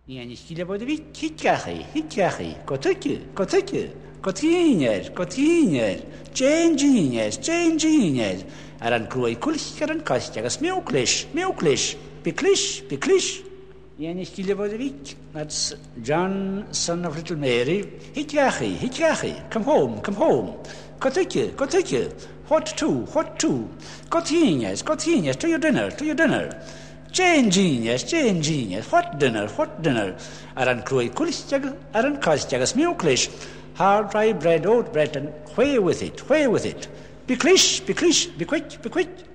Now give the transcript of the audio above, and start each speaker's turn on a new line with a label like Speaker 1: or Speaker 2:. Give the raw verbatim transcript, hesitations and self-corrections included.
Speaker 1: Ní stíle bud a bhí hitcechaí, hitcechaí, go tuice, go tuice, go tíineir, go tíineir, Jane Jeanes, Jane Jeanes, ar an cruaí cuilch ar an coiste agus mioclis, mioclis, biclis, biclis. Ní stíle bud a bhí, that's John, son of little Mary, hitcechaí, hitcechaí, come home, come home, go tuice, go tuice, what to, what to, go tíineis, go tíineis, to your dinner, to your dinner. Jane Genius, Jane Genius, what dinner, what dinner? Ar an cruaí cuilsteag, ar an coisteag mioclis, hard dry bread, oat bread, and whey with it, whey with it. Be clish, be clish, be quick, be quick.